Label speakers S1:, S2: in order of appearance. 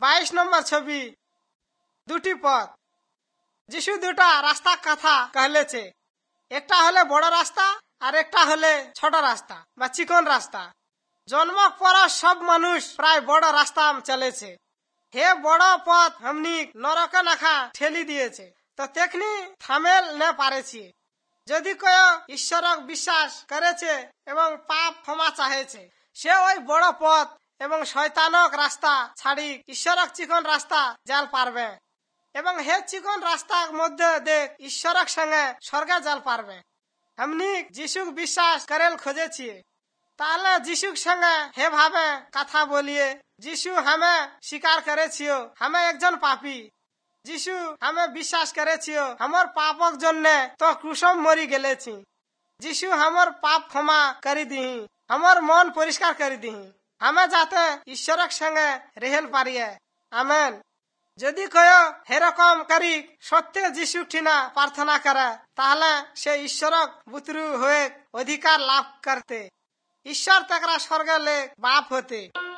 S1: 22 নম্বর ছবি দুটি পথ। যিশু দুটা রাস্তা কথা कहलेছে, একটা হলে বড় রাস্তা আর একটা হলে ছোট রাস্তা বা চিকন রাস্তা। জন্ম পর সব মানুষ প্রায় বড় রাস্তা চলেছে। হে বড় পথ हमनी নরকে নাখা ঠেলি দিয়েছে, তো তেখনি থামেল না পারেছি। যদি কেউ ঈশ্বরক বিশ্বাস করেছে এবং পাপ ক্ষমা চাহেছে, সে ওই বড় পথ এবং শয়তানক রাস্তা ছাড়ি ঈশ্বরক চিকন রাস্তা জাল পারবে এবং হে চিকন রাস্তার মধ্যে দেখ ঈশ্বরক সঙ্গে স্বর্গে জাল পারবে। हमनी যিশুক বিশ্বাস করেল खोजेছি, তাহলে যিশুক সঙ্গে হে ভাবে কথা বলিয়ে, যিশু हमें স্বীকার করেছিও हमें একজন পাপী। যিশু हमें বিশ্বাস করেছিও हमर पापक জন্যে তো ক্রুশম মরি গেলেছি। যিশু हमर পাপ ক্ষমা করি দিহি, हमर মন পরিষ্কার করি দিহি, हमें যাতে ঈশ্বরক সঙ্গে রেহেল পারিয়ে। আমেন। যদি কেউ হেরকম করি সত্যি যিশু ঠিনা প্রার্থনা করে, তাহলে সে ঈশ্বরক বুতরু হয়ে অধিকার লাভ করতে, ঈশ্বর তাকরা স্বর্গে ले बाप होते।